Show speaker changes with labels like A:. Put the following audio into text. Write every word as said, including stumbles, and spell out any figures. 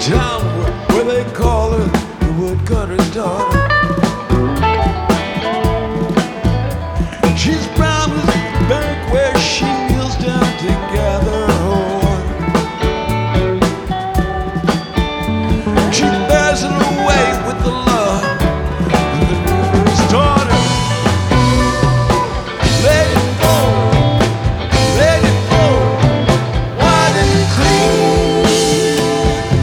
A: town where, where they call her the woodcutter's daughter.